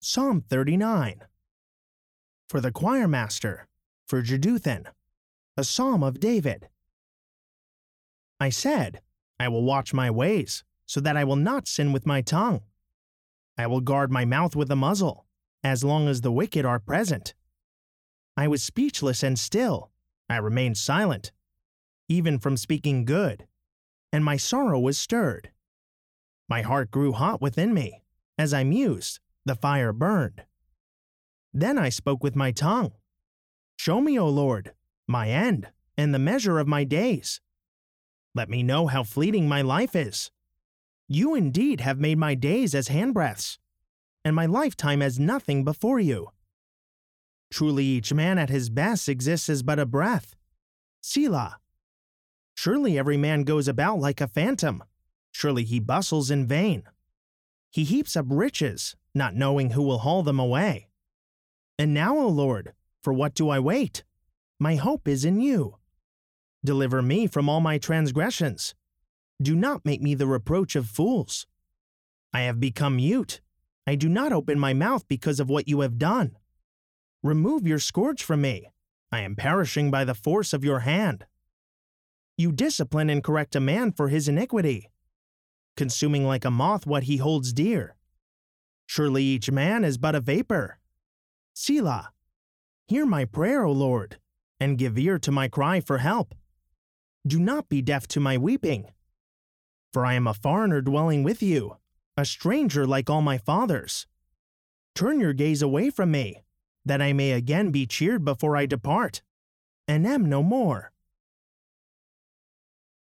Psalm 39. For the choirmaster, for Jeduthun, a psalm of David. I said, I will watch my ways, so that I will not sin with my tongue. I will guard my mouth with a muzzle, as long as the wicked are present. I was speechless and still, I remained silent, even from speaking good, and my sorrow was stirred. My heart grew hot within me. As I mused, the fire burned. Then I spoke with my tongue. Show me, O Lord, my end and the measure of my days. Let me know how fleeting my life is. You indeed have made my days as handbreadths, and my lifetime as nothing before you. Truly each man at his best exists as but a breath. Selah. Surely every man goes about like a phantom. Surely he bustles in vain. He heaps up riches, not knowing who will haul them away. And now, O Lord, for what do I wait? My hope is in you. Deliver me from all my transgressions. Do not make me the reproach of fools. I have become mute. I do not open my mouth because of what you have done. Remove your scourge from me. I am perishing by the force of your hand. You discipline and correct a man for his iniquity, consuming like a moth what he holds dear. Surely each man is but a vapor. Selah. Hear my prayer, O Lord, and give ear to my cry for help. Do not be deaf to my weeping. For I am a foreigner dwelling with you, a stranger like all my fathers. Turn your gaze away from me, that I may again be cheered before I depart, and am no more.